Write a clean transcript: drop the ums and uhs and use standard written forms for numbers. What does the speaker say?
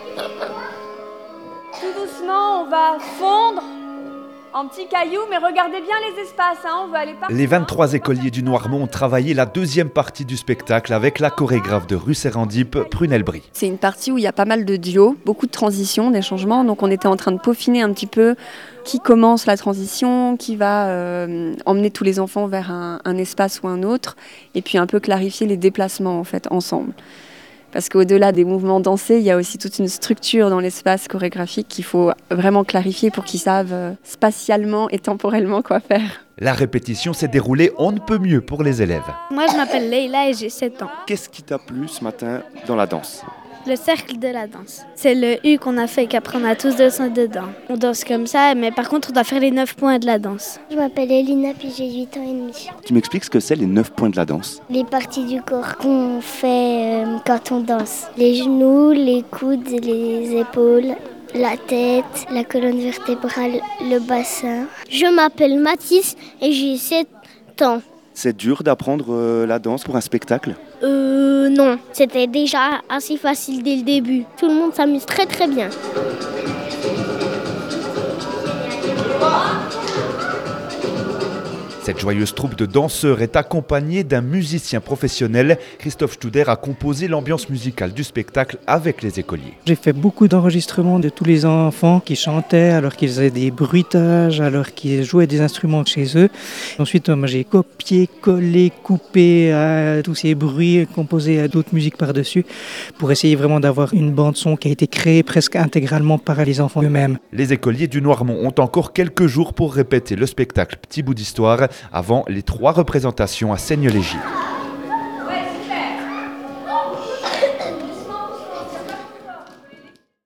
Tout doucement, on va fondre en petits cailloux, mais regardez bien les espaces, on veut aller partout. Les 23 écoliers du Noirmont ont travaillé la deuxième partie du spectacle avec la chorégraphe de rue Serendip, Prunelle Brie. C'est une partie où il y a pas mal de duos, beaucoup de transitions, des changements, donc on était en train de peaufiner un petit peu qui commence la transition, qui va emmener tous les enfants vers un espace ou un autre, et puis un peu clarifier les déplacements en fait, ensemble. Parce qu'au-delà des mouvements dansés, il y a aussi toute une structure dans l'espace chorégraphique qu'il faut vraiment clarifier pour qu'ils savent spatialement et temporellement quoi faire. La répétition s'est déroulée on ne peut mieux pour les élèves. Moi, je m'appelle Leïla et j'ai 7 ans. Qu'est-ce qui t'a plu ce matin dans la danse ? Le cercle de la danse. C'est le U qu'on a fait, qu'après on a tous dansé dedans. On danse comme ça, mais par contre, on doit faire les 9 points de la danse. Je m'appelle Elina, puis j'ai 8 ans et demi. Tu m'expliques ce que c'est les 9 points de la danse ? Les parties du corps qu'on fait quand on danse. Les genoux, les coudes, les épaules, la tête, la colonne vertébrale, le bassin. Je m'appelle Mathis et j'ai 7 ans. C'est dur d'apprendre la danse pour un spectacle ? Non, c'était déjà assez facile dès le début. Tout le monde s'amuse très très bien. Cette joyeuse troupe de danseurs est accompagnée d'un musicien professionnel. Christophe Studer a composé l'ambiance musicale du spectacle avec les écoliers. J'ai fait beaucoup d'enregistrements de tous les enfants qui chantaient alors qu'ils faisaient des bruitages, alors qu'ils jouaient des instruments chez eux. Ensuite, moi, j'ai copié, collé, coupé tous ces bruits, composé d'autres musiques par-dessus pour essayer vraiment d'avoir une bande-son qui a été créée presque intégralement par les enfants eux-mêmes. Les écoliers du Noirmont ont encore quelques jours pour répéter le spectacle Petit bout d'histoire avant les 3 représentations à Seigne-les-Gilles.